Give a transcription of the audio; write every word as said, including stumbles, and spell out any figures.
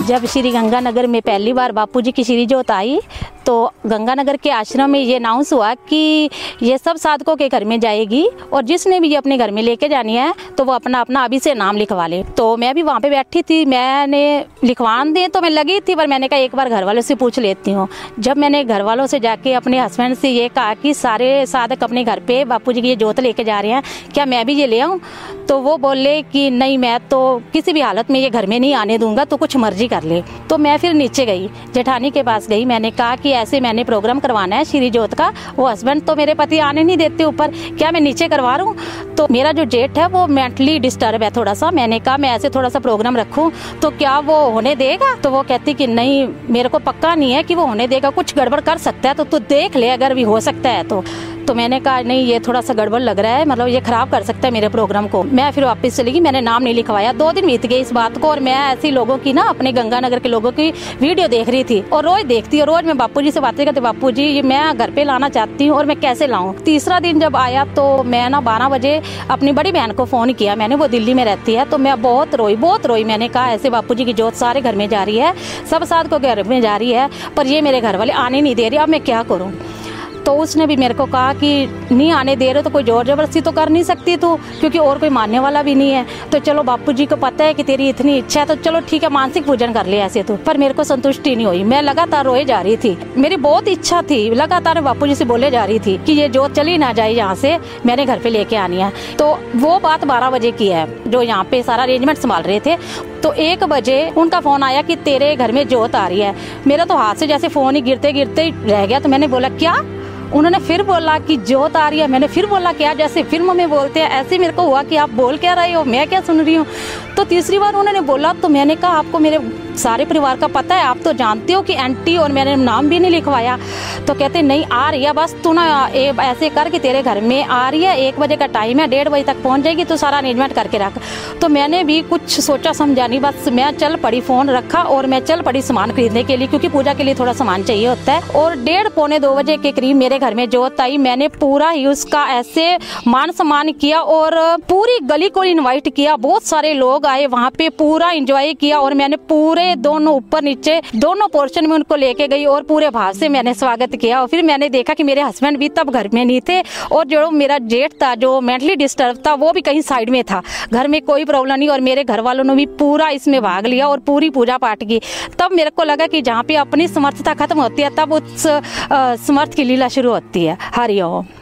जब श्री गंगानगर में पहली बार बापूजी की श्री जोत आई तो गंगानगर के आश्रम में ये अनाउंस हुआ कि ये सब साधकों के घर में जाएगी और जिसने भी ये अपने घर में लेके जानी है तो वो अपना अपना अभी से नाम लिखवा ले। तो मैं भी वहाँ पे बैठी थी, मैंने लिखवान दे तो मैं लगी थी, पर मैंने कहा एक बार घर वालों से पूछ लेती हूँ। जब मैंने घर वालों से जाके अपने हस्बैंड से ये कहा कि सारे साधक अपने घर पे बापूजी की ये जोत लेके जा रहे हैं, क्या मैं भी ये ले आऊँ? तो वो बोले कि नहीं, मैं तो किसी भी हालत में ये घर में नहीं आने दूंगा, तो कुछ मर्जी कर ले। तो मैं फिर नीचे गई, जेठानी के पास गई, मैंने कहा कि ऐसे मैंने प्रोग्राम करवाना है श्री जोत का, वो हस्बैंड तो मेरे पति आने नहीं देते ऊपर, क्या मैं नीचे करवा रहा हूँ? तो मेरा जो जेठ है वो मेंटली डिस्टर्ब है थोड़ा सा, मैंने कहा मैं ऐसे थोड़ा सा प्रोग्राम रखूँ तो क्या वो होने देगा? तो वो कहती कि नहीं, मेरे को पक्का नहीं है कि वो होने देगा, कुछ गड़बड़ कर सकता है, तो तू देख ले अगर भी हो सकता है तो। तो मैंने कहा नहीं, ये थोड़ा सा गड़बड़ लग रहा है, मतलब ये खराब कर सकता है मेरे प्रोग्राम को। मैं फिर वापस चली गई, मैंने नाम नहीं लिखवाया। दो दिन बीत गए इस बात को और मैं ऐसी लोगों की ना, अपने गंगानगर के लोगों की वीडियो देख रही थी और रोज देखती और रोज मैं बापूजी से बातें करती, बापूजी ये मैं घर पे लाना चाहती हूँ और मैं कैसे लाऊं। तीसरा दिन जब आया तो मैं ना बारह बजे अपनी बड़ी बहन को फोन किया मैंने, वो दिल्ली में रहती है, तो मैं बहुत रोई बहुत रोई। मैंने कहा ऐसे बापूजी की जोत सारे घर में जा रही है, सब साधकों के घर में जा रही है, पर ये मेरे घर वाले आने नहीं दे रही, अब मैं क्या करूँ? तो उसने भी मेरे को कहा कि नहीं आने दे रहे तो कोई जोर जबरदस्ती तो कर नहीं सकती तू, क्योंकि और कोई मानने वाला भी नहीं है। तो चलो बापूजी को पता है कि तेरी इतनी इच्छा है तो चलो ठीक है, मानसिक पूजन कर ले ऐसे तो। पर मेरे को संतुष्टि नहीं हुई, मैं लगातार रोए जा रही थी, मेरी बहुत इच्छा थी, लगातार बापूजी से बोले जा रही थी कि ये जोत चली ना जाए यहाँ से, मैंने घर पे लेके आनी है। तो वो बात बारह बजे की है, जो यहाँ पे सारा अरेंजमेंट संभाल रहे थे। तो एक बजे उनका फोन आया कि तेरे घर में जोत आ रही है। मेरा तो हाथ से जैसे फोन ही गिरते गिरते ही रह गया। तो मैंने बोला क्या? उन्होंने फिर बोला कि जोत आ रही है। मैंने फिर बोला क्या, जैसे फिल्म में बोलते हैं ऐसे मेरे को हुआ कि आप बोल क्या रहे हो, मैं क्या सुन रही हूँ। तो तीसरी बार उन्होंने बोला तो मैंने कहा आपको मेरे सारे परिवार का पता है, आप तो जानते हो कि एंटी, और मैंने नाम भी नहीं लिखवाया। तो कहते नहीं आ रही है, बस तू ना ऐसे कर कि तेरे घर में आ रही है, एक बजे का टाइम है, डेढ़ बजे तक पहुंच जाएगी, तो सारा अरेंजमेंट करके रख। तो मैंने भी कुछ सोचा समझा नहीं, बस मैं चल पड़ी, फोन रखा और मैं चल पड़ी सामान खरीदने के लिए, क्योंकि पूजा के लिए थोड़ा सामान चाहिए होता है। और डेढ़ पौने दो बजे के करीब मेरे घर में जोत आई। मैंने पूरा ही उसका ऐसे मान सम्मान किया और पूरी गली को इनवाइट किया, बहुत सारे लोग आए वहाँ पे, पूरा एंजॉय किया। और मैंने पूरे दोनों ऊपर नीचे दोनों पोर्शन में उनको लेके गई और पूरे भाव से मैंने स्वागत किया। और फिर मैंने देखा कि मेरे हस्बैंड भी तब घर में नहीं थे और जो मेरा जेठ था जो मेंटली डिस्टर्ब था वो भी कहीं साइड में था, घर में कोई प्रॉब्लम नहीं। और मेरे घर वालों ने भी पूरा इसमें भाग लिया और पूरी पूजा पाठ की। तब मेरे को लगा कि जहाँ पे अपनी समर्थता खत्म होती है तब उस समर्थ की लीला शुरू होती है। हरि ओम।